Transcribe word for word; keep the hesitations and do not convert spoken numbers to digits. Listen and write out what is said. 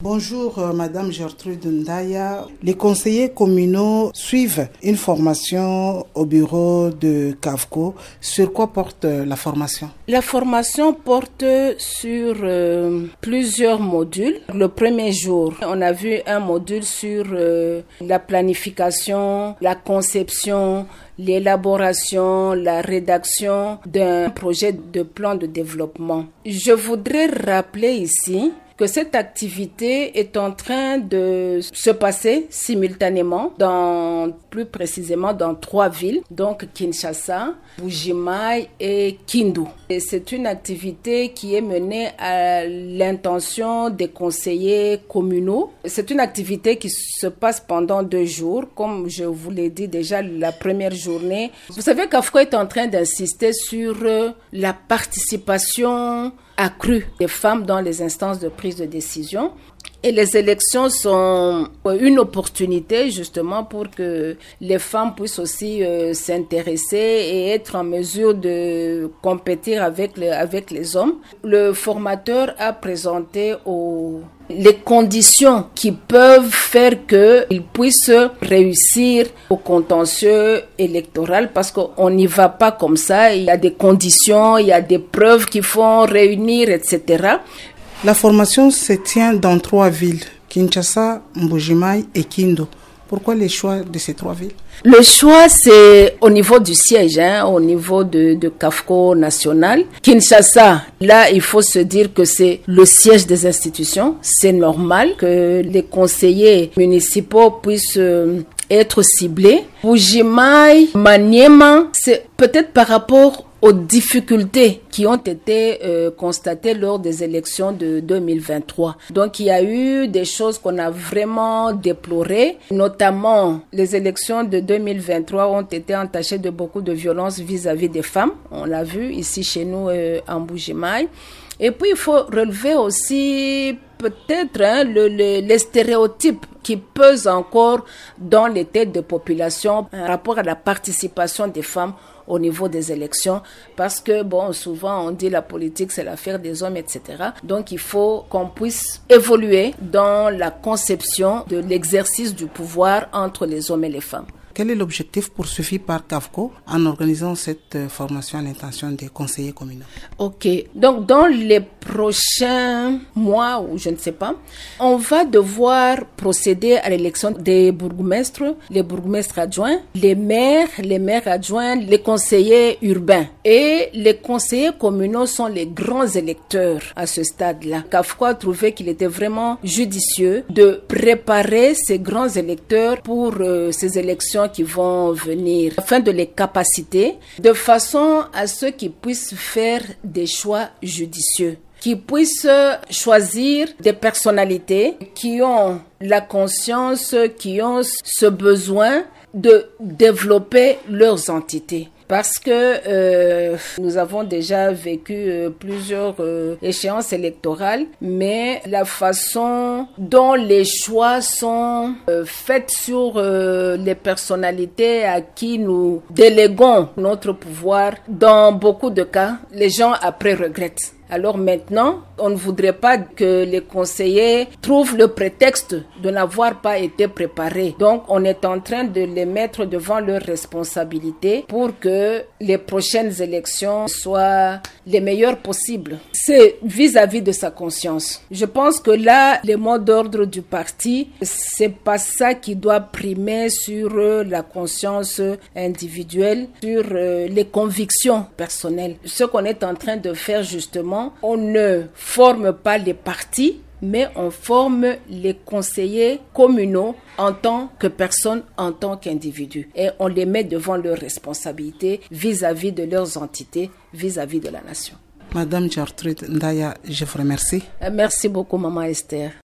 Bonjour euh, Madame Gertrude Ndaya. Les conseillers communaux suivent une formation au bureau de CAFCO. Sur quoi porte euh, la formation? La formation porte sur euh, plusieurs modules. Le premier jour, on a vu un module sur euh, la planification, la conception, l'élaboration, la rédaction d'un projet de plan de développement. Je voudrais rappeler ici que cette activité est en train de se passer simultanément dans, plus précisément dans trois villes, donc Kinshasa, Mbuji-Mayi et Kindu. Et c'est une activité qui est menée à l'intention des conseillers communaux. C'est une activité qui se passe pendant deux jours, comme je vous l'ai dit déjà la première journée. Vous savez qu'AFCO est en train d'insister sur la participation accrue des femmes dans les instances de prise de décision. Et les élections sont une opportunité justement pour que les femmes puissent aussi euh, s'intéresser et être en mesure de compétir avec les, avec les hommes. Le formateur a présenté aux les conditions qui peuvent faire qu'ils puissent réussir au contentieux électoral, parce qu'on n'y va pas comme ça. Il y a des conditions, il y a des preuves qu'il faut réunir, et cetera. La formation se tient dans trois villes, Kinshasa, Mbuji-Mayi et Kindu. Pourquoi les choix de ces trois villes? Le choix, c'est au niveau du siège, hein, au niveau de, de CAFCO national. Kinshasa, là, il faut se dire que c'est le siège des institutions. C'est normal que les conseillers municipaux puissent euh, être ciblés. Mbuji-Mayi, Maniema, c'est peut-être par rapport aux difficultés qui ont été euh, constatées lors des élections de deux mille vingt-trois. Donc, il y a eu des choses qu'on a vraiment déplorées, notamment les élections de deux mille vingt-trois ont été entachées de beaucoup de violence vis-à-vis des femmes. On l'a vu ici chez nous euh, en Mbuji-Mayi. Et puis, il faut relever aussi peut-être hein, le, le, les stéréotypes qui pesent encore dans les têtes de population en rapport à la participation des femmes au niveau des élections, parce que bon, souvent on dit la politique c'est l'affaire des hommes, et cetera. Donc il faut qu'on puisse évoluer dans la conception de l'exercice du pouvoir entre les hommes et les femmes. Quel est l'objectif poursuivi par CAFCO en organisant cette formation à l'intention des conseillers communaux? Ok, donc dans les prochains mois, ou je ne sais pas, on va devoir procéder à l'élection des bourgmestres, les bourgmestres adjoints, les maires, les maires adjoints, les conseillers urbains. Et les conseillers communaux sont les grands électeurs à ce stade-là. CAFCO a trouvé qu'il était vraiment judicieux de préparer ces grands électeurs pour euh, ces élections qui vont venir, afin de les capaciter, de façon à ce qu'ils puissent faire des choix judicieux, qu'ils puissent choisir des personnalités qui ont la conscience, qui ont ce besoin de développer leurs entités. Parce que euh, nous avons déjà vécu euh, plusieurs euh, échéances électorales, mais la façon dont les choix sont euh, faits sur euh, les personnalités à qui nous déléguons notre pouvoir, dans beaucoup de cas, les gens après regrettent. Alors maintenant, on ne voudrait pas que les conseillers trouvent le prétexte de n'avoir pas été préparés. Donc, on est en train de les mettre devant leurs responsabilités pour que les prochaines élections soient les meilleures possibles. C'est vis-à-vis de sa conscience. Je pense que là, les mots d'ordre du parti, c'est pas ça qui doit primer sur la conscience individuelle, sur les convictions personnelles. Ce qu'on est en train de faire justement, on ne forme pas les partis, mais on forme les conseillers communaux en tant que personnes, en tant qu'individus. Et on les met devant leurs responsabilités vis-à-vis de leurs entités, vis-à-vis de la nation. Madame Gertrude Ndaya, je vous remercie. Merci beaucoup, Maman Esther.